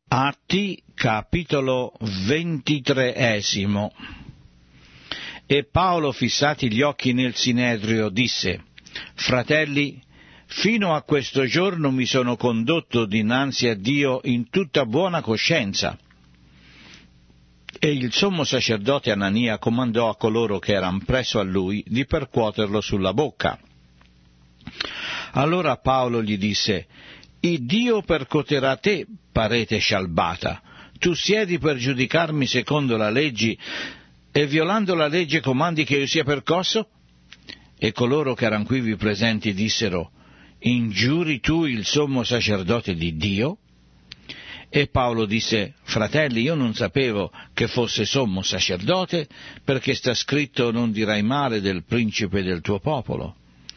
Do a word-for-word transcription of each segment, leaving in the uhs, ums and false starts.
Atti, capitolo ventitreesimo. E Paolo, fissati gli occhi nel Sinedrio, disse: Fratelli, fino a questo giorno mi sono condotto dinanzi a Dio in tutta buona coscienza. E il sommo sacerdote Anania comandò a coloro che erano presso a lui di percuoterlo sulla bocca. Allora Paolo gli disse: Iddio percuoterà te, parete scialbata. Tu siedi per giudicarmi secondo la legge, e violando la legge comandi che io sia percosso? E coloro che erano quivi presenti dissero: Ingiuri tu il sommo sacerdote di Dio? E Paolo disse: Fratelli, io non sapevo che fosse sommo sacerdote, perché sta scritto: non dirai male del principe del tuo popolo.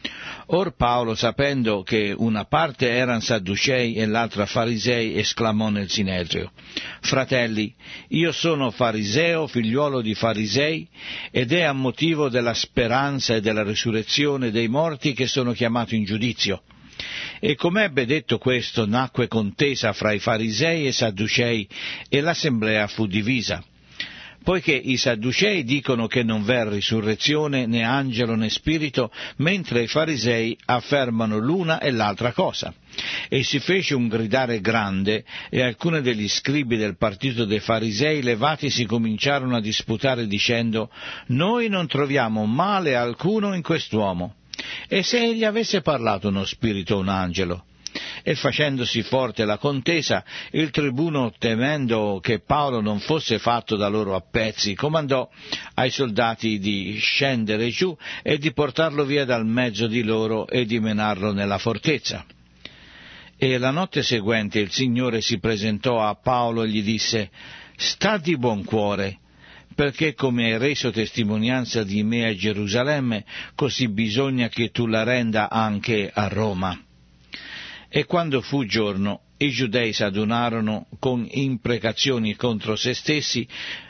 Or Paolo, sapendo che una parte erano sadducei e l'altra farisei, esclamò nel Sinedrio: Fratelli, io sono fariseo, figliuolo di farisei, ed è a motivo della speranza e della risurrezione dei morti che sono chiamato in giudizio. E come ebbe detto questo, nacque contesa fra i farisei e i sadducei, e l'assemblea fu divisa. Poiché i sadducei dicono che non v'è risurrezione, né angelo né spirito, mentre i farisei affermano l'una e l'altra cosa. E si fece un gridare grande, e alcuni degli scribi del partito dei farisei levatisi cominciarono a disputare dicendo: Noi non troviamo male alcuno in quest'uomo. E se egli avesse parlato uno spirito o un angelo? E facendosi forte la contesa, il tribuno, temendo che Paolo non fosse fatto da loro a pezzi, comandò ai soldati di scendere giù e di portarlo via dal mezzo di loro e di menarlo nella fortezza. E la notte seguente il Signore si presentò a Paolo e gli disse: Sta di buon cuore, perché come hai reso testimonianza di me a Gerusalemme, così bisogna che tu la renda anche a Roma. E quando fu giorno, i giudei s'adunarono con imprecazioni contro se stessi,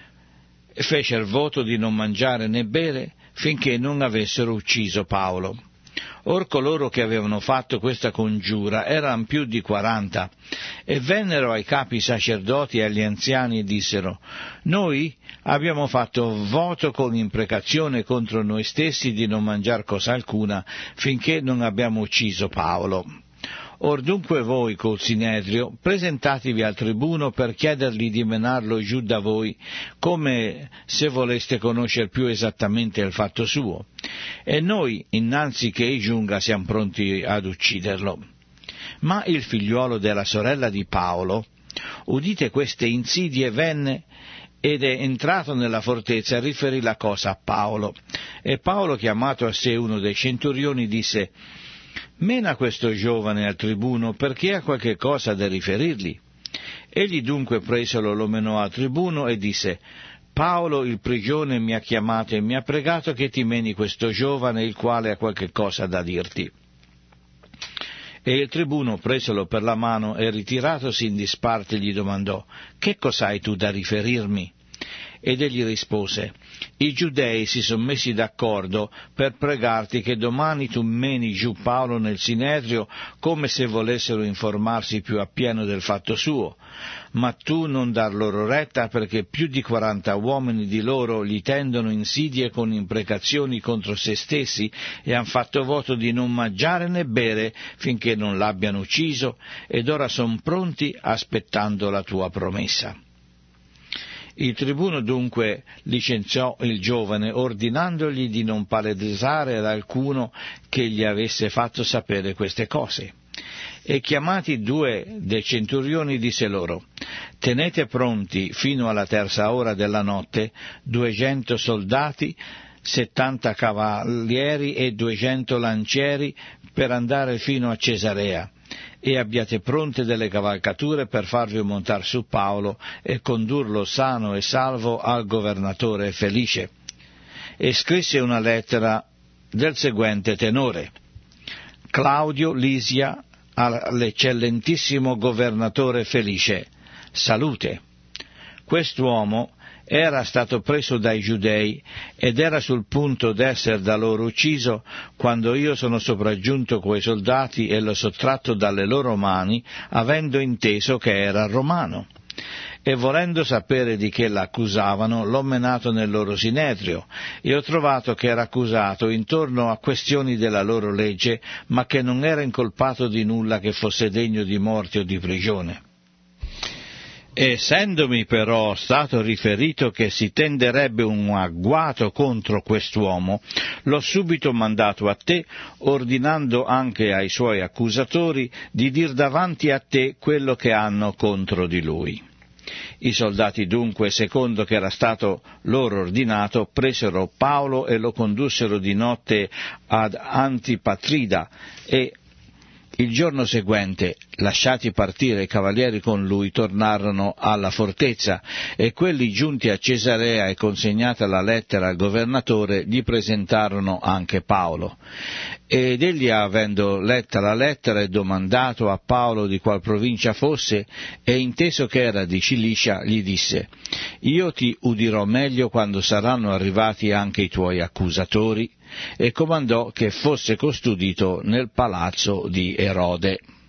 fecero voto di non mangiare né bere, finché non avessero ucciso Paolo. Or coloro che avevano fatto questa congiura erano più di quaranta, e vennero ai capi sacerdoti e agli anziani e dissero: Noi abbiamo fatto voto con imprecazione contro noi stessi di non mangiar cosa alcuna, finché non abbiamo ucciso Paolo. Or dunque voi, col Sinedrio, presentatevi al tribuno per chiedergli di menarlo giù da voi, come se voleste conoscere più esattamente il fatto suo. E noi, innanzi che ei giunga, siamo pronti ad ucciderlo. Ma il figliuolo della sorella di Paolo, udite queste insidie, venne ed è entrato nella fortezza e riferì la cosa a Paolo. E Paolo, chiamato a sé uno dei centurioni, disse: Mena questo giovane al tribuno, perché ha qualche cosa da riferirgli. Egli dunque presolo lo menò al tribuno e disse: Paolo il prigione mi ha chiamato e mi ha pregato che ti meni questo giovane, il quale ha qualche cosa da dirti. E il tribuno, presolo per la mano e ritiratosi in disparte, gli domandò: Che cos'hai tu da riferirmi? Ed egli rispose: I giudei si sono messi d'accordo per pregarti che domani tu meni giù Paolo nel Sinedrio, come se volessero informarsi più appieno del fatto suo. Ma tu non dar loro retta, perché più di quaranta uomini di loro gli tendono insidie con imprecazioni contro se stessi, e han fatto voto di non mangiare né bere finché non l'abbiano ucciso, ed ora son pronti aspettando la tua promessa. Il tribuno dunque licenziò il giovane, ordinandogli di non palesare ad alcuno che gli avesse fatto sapere queste cose. E chiamati due dei centurioni disse loro: Tenete pronti fino alla terza ora della notte duecento soldati, settanta cavalieri e duecento lancieri per andare fino a Cesarea. E abbiate pronte delle cavalcature per farvi montare su Paolo e condurlo sano e salvo al governatore Felice. E scrisse una lettera del seguente tenore: Claudio Lisia all'eccellentissimo governatore Felice, salute. Quest'uomo era stato preso dai giudei ed era sul punto d'essere da loro ucciso quando io sono sopraggiunto coi soldati e l'ho sottratto dalle loro mani, avendo inteso che era romano. e volendo sapere di che l'accusavano, l'ho menato nel loro sinedrio, e ho trovato che era accusato intorno a questioni della loro legge, ma che non era incolpato di nulla che fosse degno di morte o di prigione. Essendomi però stato riferito che si tenderebbe un agguato contro quest'uomo, l'ho subito mandato a te, ordinando anche ai suoi accusatori di dir davanti a te quello che hanno contro di lui. I soldati dunque, secondo che era stato loro ordinato, presero Paolo e lo condussero di notte ad Antipatrida e il giorno seguente, lasciati partire i cavalieri con lui, tornarono alla fortezza, e quelli giunti a Cesarea e consegnata la lettera al governatore, gli presentarono anche Paolo. Ed egli, avendo letta la lettera e domandato a Paolo di qual provincia fosse, e inteso che era di Cilicia, gli disse: «Io ti udirò meglio quando saranno arrivati anche i tuoi accusatori», e comandò che fosse custodito nel palazzo di Erode.